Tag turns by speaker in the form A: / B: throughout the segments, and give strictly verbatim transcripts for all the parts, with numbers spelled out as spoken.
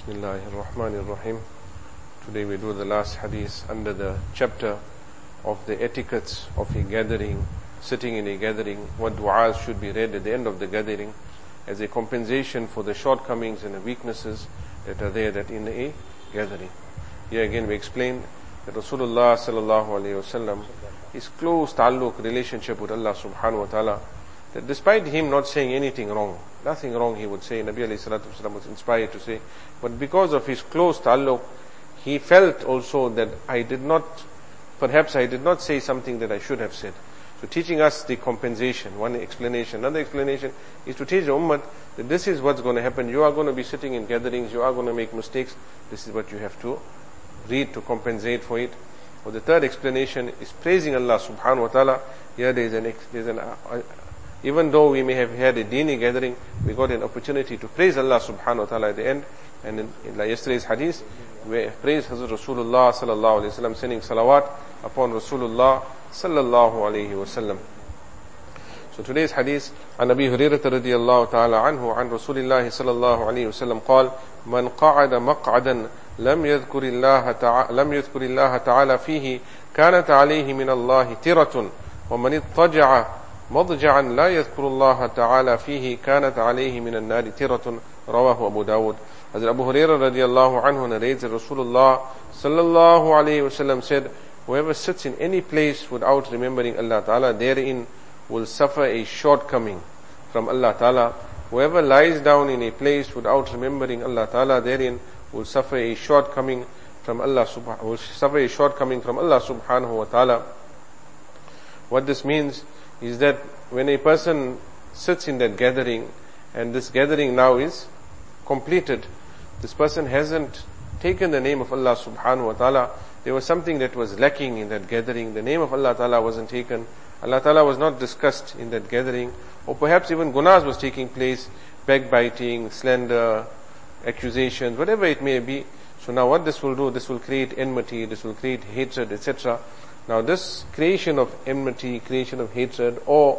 A: Bismillahirrahmanirrahim. Today we do the last hadith under the chapter of the etiquettes of a gathering, sitting in a gathering, what du'as should be read at the end of the gathering as a compensation for the shortcomings and the weaknesses that are there that in a gathering. Here again we explain that Rasulullah sallallahu alayhi wasallam, his close ta'alluq relationship with Allah subhanahu wa ta'ala, that despite him not saying anything wrong, nothing wrong he would say, Nabi alayhi salatu wasallam was inspired to say, but because of his close ta'alluq, he felt also that I did not, perhaps I did not say something that I should have said. So teaching us the compensation, one explanation. Another explanation is to teach the ummah that this is what's going to happen. You are going to be sitting in gatherings, you are going to make mistakes. This is what you have to read to compensate for it. Or the third explanation is praising Allah subhanahu wa ta'ala. Here there is an, there is an uh, even though we may have had a dini gathering, we got an opportunity to praise Allah subhanahu wa ta'ala at the end. And in, in like yesterday's hadith, we praise Hazrat Rasulullah sallallahu alayhi wa sallam, sending salawat upon Rasulullah sallallahu alayhi wa sallam. So today's hadith, عن أبي هريرة رضي الله تعالى عنه عن رسول الله صلى الله عليه وسلم قال من قعد مقعدا لم يذكر الله تعالى لم يذكر الله تعالى فيه كانت عليه من الله ترة ومن اضطجع مضجعا لا يذكر الله تعالى فيه كانت عليه من النار ترة رواه أبو داود. Hazrat Abu Hurairah radiallahu anhu narrates that Rasulullah sallallahu alayhi wasallam said, whoever sits in any place without remembering Allah Ta'ala, therein will suffer a shortcoming from Allah Ta'ala. Whoever lies down in a place without remembering Allah Ta'ala, therein will suffer a shortcoming from Allah subhanahu will suffer a shortcoming from Allah subhanahu wa ta'ala. What this means is that when a person sits in that gathering, and this gathering now is completed, this person hasn't taken the name of Allah subhanahu wa ta'ala. There was something that was lacking in that gathering. The name of Allah ta'ala wasn't taken. Allah ta'ala was not discussed in that gathering. Or perhaps even gunas was taking place, backbiting, slander, accusations, whatever it may be. So now what this will do, this will create enmity, this will create hatred, et cetera. Now this creation of enmity, creation of hatred, or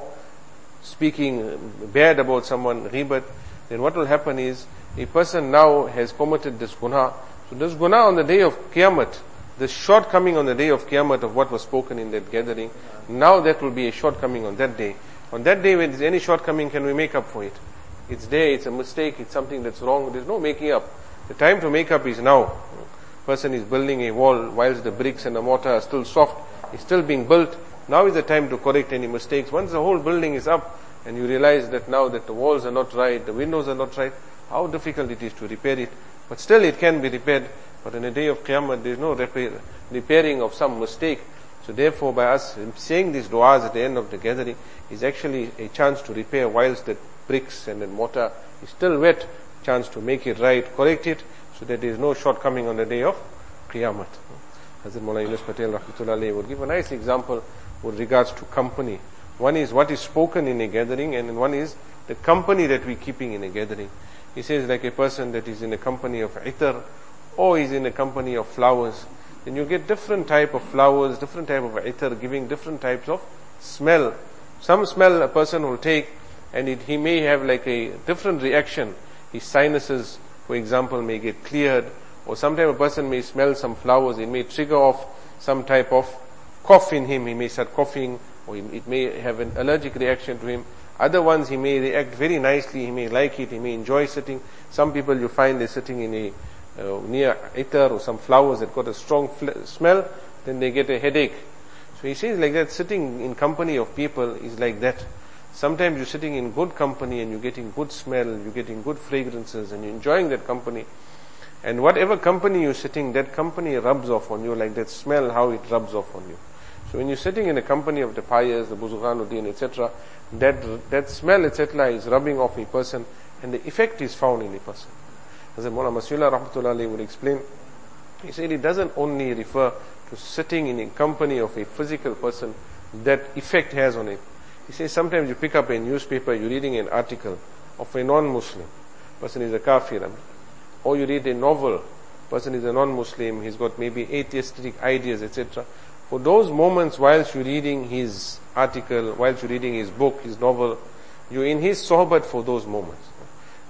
A: speaking bad about someone, ghibat, then what will happen is, a person now has committed this guna. So this guna on the day of Qiyamah, this shortcoming on the day of Qiyamah of what was spoken in that gathering, now that will be a shortcoming on that day. On that day when there's any shortcoming, can we make up for it? It's there, it's a mistake, it's something that's wrong, there's no making up. The time to make up is now. Person is building a wall whilst the bricks and the mortar are still soft, it's still being built. Now is the time to correct any mistakes. Once the whole building is up and you realize that now that the walls are not right, the windows are not right, how difficult it is to repair it. But still it can be repaired. But on the day of Qiyamah, there is no repair, repairing of some mistake. So therefore by us saying these du'as at the end of the gathering is actually a chance to repair whilst the bricks and the mortar is still wet, chance to make it right, correct it, so that there is no shortcoming on the day of Qiyamah. Hazrat Maulana Yunus Patel rahmatullahi alayhi would give a nice example with regards to company. One is what is spoken in a gathering, and one is the company that we're keeping in a gathering. He says like a person that is in a company of itar, or is in a company of flowers, then you get different type of flowers, different type of itar, giving different types of smell. Some smell a person will take, and it, he may have like a different reaction. His sinuses, for example, may get cleared, or sometimes a person may smell some flowers, it may trigger off some type of cough in him, he may start coughing, or it may have an allergic reaction to him. Other ones he may react very nicely, he may like it, he may enjoy sitting. Some people you find they're sitting in a uh, near itar or some flowers that got a strong fl- smell, then they get a headache. So he says like that, sitting in company of people is like that. Sometimes you're sitting in good company and you're getting good smell, you're getting good fragrances and you're enjoying that company. And whatever company you're sitting, that company rubs off on you, like that smell, how it rubs off on you. So when you're sitting in a company of the pious, the Buzurganuddin, et cetera, that that smell, et cetera, is rubbing off a person, and the effect is found in a person. As Maulana Masihullah rahmatullahi would explain, he said it doesn't only refer to sitting in a company of a physical person, that effect has on it. He says sometimes you pick up a newspaper, you're reading an article of a non-Muslim, person is a kafir, or you read a novel, person is a non-Muslim, he's got maybe atheistic ideas, et cetera. For those moments whilst you're reading his article, whilst you're reading his book, his novel, you're in his sohbat for those moments.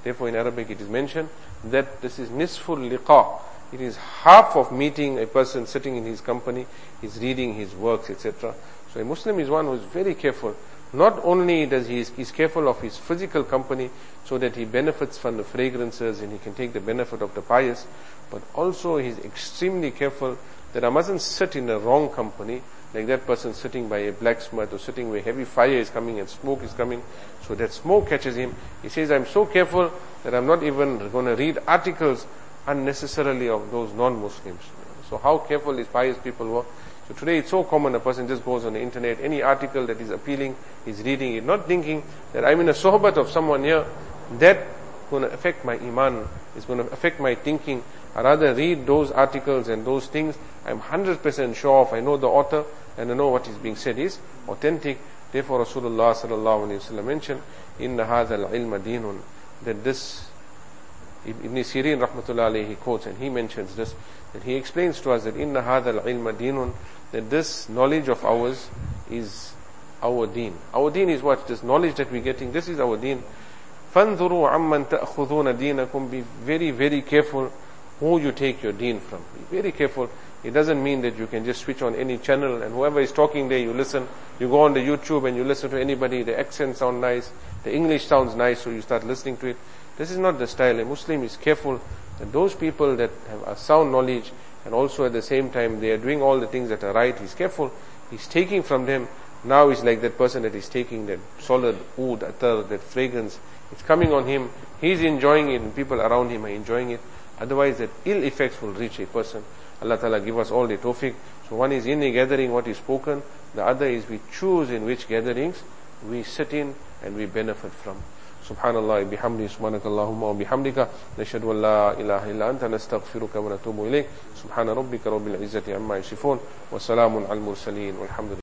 A: Therefore in Arabic it is mentioned that this is nisful liqa. It is half of meeting a person sitting in his company, he's reading his works, et cetera. So a Muslim is one who is very careful. Not only does he, he's careful of his physical company so that he benefits from the fragrances and he can take the benefit of the pious, but also he's extremely careful that I mustn't sit in the wrong company, like that person sitting by a blacksmith or sitting where heavy fire is coming and smoke is coming, so that smoke catches him. He says, I'm so careful that I'm not even going to read articles unnecessarily of those non-Muslims. So how careful these pious people were. So today it's so common, a person just goes on the internet, any article that is appealing, he's reading it, not thinking that I'm in a sohbat of someone here, that going to affect my iman, is going to affect my thinking. I rather read those articles and those things I'm one hundred percent sure of, I know the author and I know what is being said is authentic. Therefore Rasulullah sallallahu alaihi wasallam mentioned, inna hadha al-ilma dinun, that this, Ibn Sirin rahmatullah alayhi, he quotes and he mentions this, that he explains to us that inna hadha al-ilma dinun, that this knowledge of ours is our deen. Our deen is what? This knowledge that we're getting, this is our deen. فَانْظُرُوا عَمَّنْ تَأْخُذُونَ دِينَكُمْ. Be very, very careful who you take your deen from. Be very careful. It doesn't mean that you can just switch on any channel and whoever is talking there, you listen. You go on the YouTube and you listen to anybody, the accent sounds nice, the English sounds nice, so you start listening to it. This is not the style. A Muslim is careful that those people that have a sound knowledge and also at the same time they are doing all the things that are right, he's careful. He's taking from them. Now he's like that person that is taking that solid oud, atar, that fragrance. It's coming on him. He's enjoying it and people around him are enjoying it. Otherwise that ill effects will reach a person. Allah Ta'ala give us all the tawfiq. So one is in a gathering what is spoken. The other is we choose in which gatherings we sit in and we benefit from. Subhanallah bihamdi subhanakallahumma wa bihamdika nashhadu an la ilaha illa anta nastaghfiruka wa natubu ilayk. Subhana rabbika rabbil izzati amma yasifun wa salamun al mursaleen walhamdulillah.